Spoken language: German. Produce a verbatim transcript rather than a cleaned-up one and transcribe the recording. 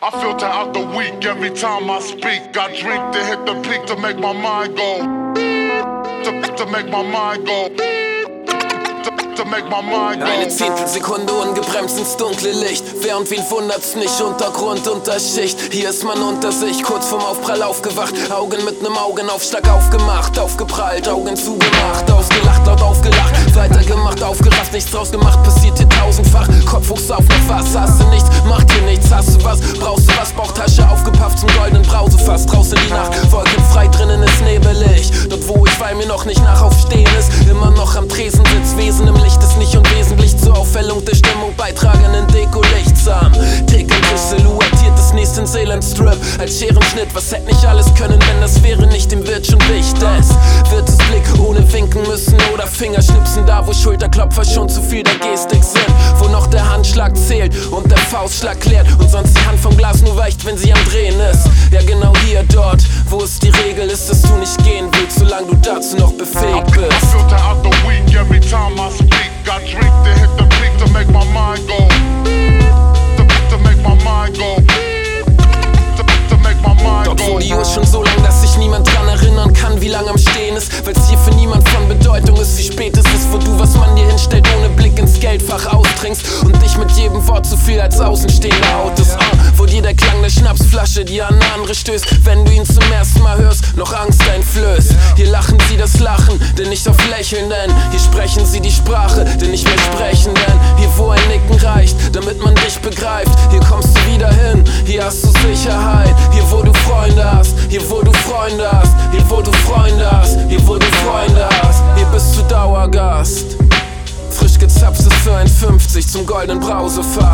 I filter out the weak every time I speak. I drink to hit the peak to make my mind go. To, to make my mind go. To make my mind go. Eine Zehntelsekunde ungebremst ins dunkle Licht. Wer und wen wundert's nicht, Untergrund, Unterschicht. Hier ist man unter sich, kurz vorm Aufprall aufgewacht. Augen mit nem Augenaufschlag aufgemacht, aufgeprallt, Augen zugemacht, ausgelacht, laut aufgelacht, weitergemacht, aufgerafft, nichts draus gemacht, passiert hier tausendfach. Kopf hochs auf, noch was, hast du nichts, macht dir nichts, hast du was, brauchst du was, Bauchtasche aufgepafft zum goldenen Brausefass, draußen die Nacht, wolkenfrei, drinnen ist nebelig. Dort wo ich, weil mir noch nicht nach aufstehen ist, immer noch am Tresen sitzt, Wesen im Licht ist nicht unwesentlich zur Aufhellung der Stimmung beitragenden Deko-Lichtsam. Täglich silhouettiert das nächste Seeland-Strip als Scherenschnitt, was hätte nicht alles können, wenn das wäre nicht, dem wird schon wichtig. Wird es Blick ohne winken müssen oder Fingerschnipsen, da wo Schulterklopfer schon zu viel der Gestik sind, wo noch der Handschlag zählt und der Faustschlag klärt und sonst die Hand vom Glas nur weicht, wenn sie am Drehen ist. Ja genau hier, dort, wo es die Regel ist, dass du nicht gehen willst, solange du dazu noch befähigt bist. I filter out the weak every time I speak. I drink to hit the peak to make my mind go. To, to make my mind go. To, to make my mind Dort go. wo die Uhr schon so lang, dass sich niemand dran erinnern kann, wie lang am Stehen ist, weil's hier für niemand von Bedeutung ist, wie spät es ist, wo du was man dir hinstellt, ohne Blick ins Geldfach austrinkst und dich mit jedem Wort so viel als Außenstehender outest. Uh, wo dir der Klang der Schnapsflasche dir an eine andere stößt, wenn du ihn zum ersten Mal hörst, noch Angst einflößt. Hier lachen sie das Lachen, denn nicht auf Lächeln, denn hier sprechen sie die Sprache, denn nicht mehr sprechen, denn hier wo ein Nicken reicht, damit man dich begreift, hier kommst du wieder hin, hier hast du Sicherheit, hier wo du Freunde hast, hier wo du Freunde hast, hier wo du Freunde hast, hier wo du Freunde hast, hier bist du Dauergast. Frisch gezapftes für ein fünfzig zum goldenen Brausefass.